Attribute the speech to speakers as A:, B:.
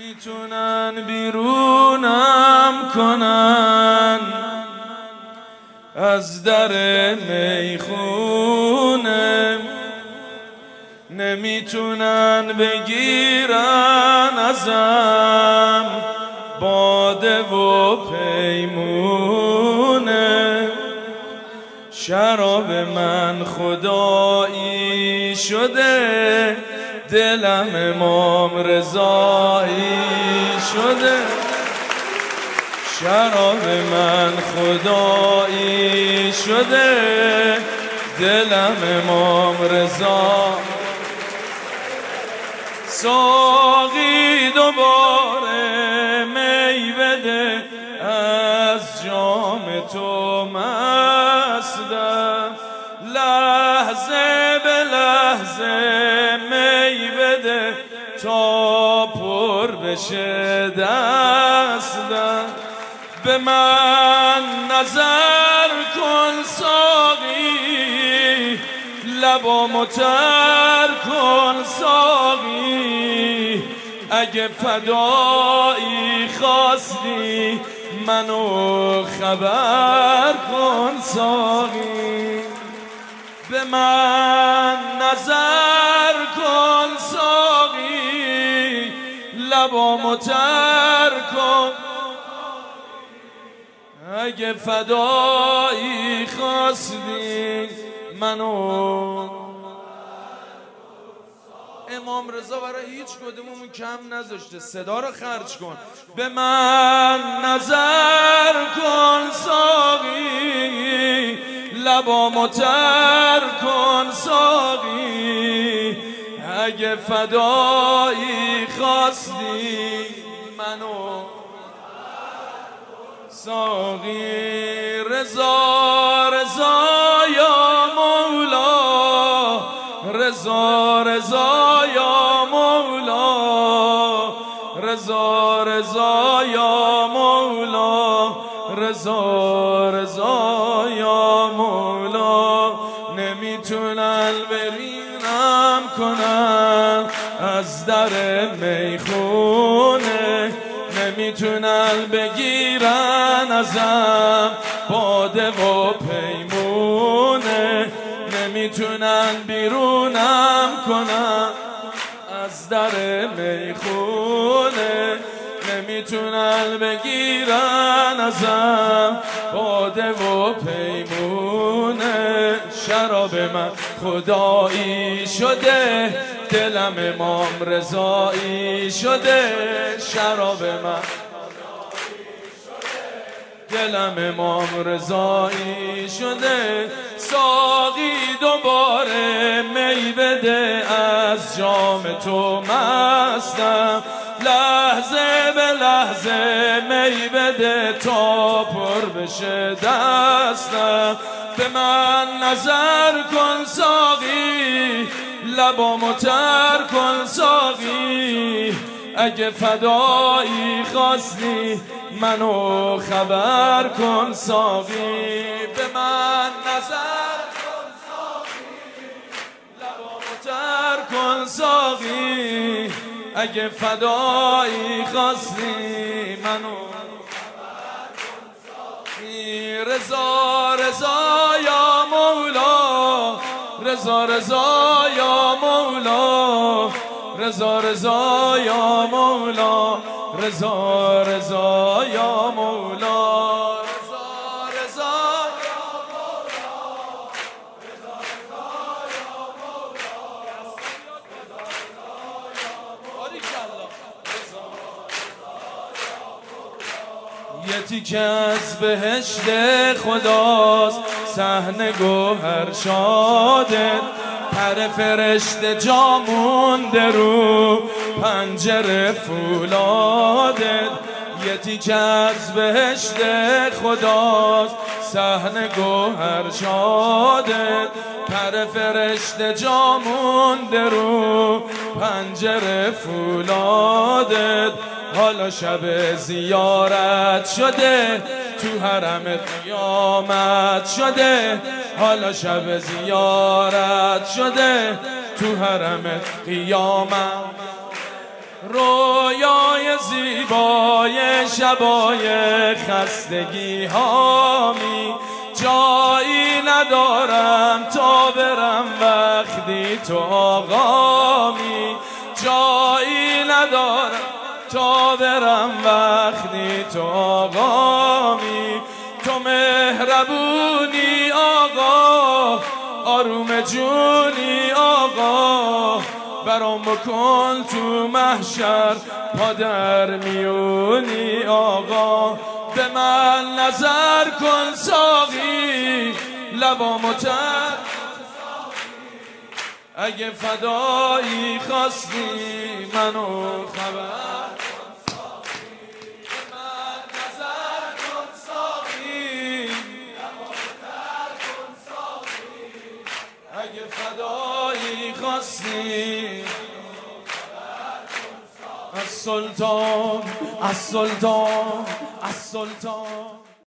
A: نمیتونن بیرونم کنن از در میخونه، نمیتونن بگیرن ازم باده و پیمونه. شراب من خدایی شده، دلم امام رضایی شده. شراب من خدایی شده، دلم امام رضا. ساقی دوباره می بده، از جام تو مستم. لحظه به لحظه می بده تا پر بشه دستم. به من نظر کن ساقی، لبامو تر کن ساقی. اگه فدایی خواستی منو خبر کن ساقی. به من نظر کن ساقی، لبامو تر کن. اگه فدایی خواستی منو. امام رضا برای هیچ کدوممون کم نذاشته، صدا رو خرج کن. به من نظر کن ساقی، لبامو تر کن ساقی. اگه فدایی خواستی منو ساقی. رضا رضا یا مولا، رضا رضا یا مولا، رضا رضا یا مولا، رضا رضا یا مولا. نمیتونن برینم کنن از در میخونه، نمیتونن بگیرن ازم باده و پیمونه. نمیتونن بیرونم کنن از در میخونه، نمیتونن بگیرن ازم باده و پیمونه. شراب من خدایی شده، دلم امام رضایی شده. شراب من دلم امام رضایی شده. ساقی دوباره می بده، از جام تو مستم. لحظه به لحظه می بده تا پر بشه دستم. به من نظر کن ساقی، لبامو تر کن ساقی. اگه فدایی خواستی منو خبر کن ساقی. به من نظر کن ساقی، لبامو تر کن ساقی. اگه فدایی خواستی منو خبر کن ساقی. رضا رضا یا مولا، رضا رضا یا مولا، رضا رضا یا مولا، رضا رضا یا مولا، رضا رضا یا مولا، رضا رضا یا مولا، رضا رضا یا مولا. یه تیکه از بهشت خداست، صحن گوهر شاده. پر فرشته جا مونده رو پنجره فولادت. یه تیکه از بهشت خداست، صحن گوهر شادت. پر فرشته جا مونده رو پنجره فولادت. حالا شب زیارت شده، تو حرم قیامت شده. حالا شب زیارت شده، تو حرم قیامت. رویای زیبای شبای خستگی هامی، جایی ندارم تا برم وقتی تو آقامی، جایی ندارم تا برم وقتی تو آقامی. تو مهربونی آقا، آروم جونی آقا، برام بکن تو محشر پادر میونی آقا. به من نظر کن ساقی، لبامو تر اگه فدایی خواستی منو خبر کن ساقی. به من نظر کن ساقی، لبامو تر کن ساقی اگه فدایی خواستی. السلطان السلطان السلطان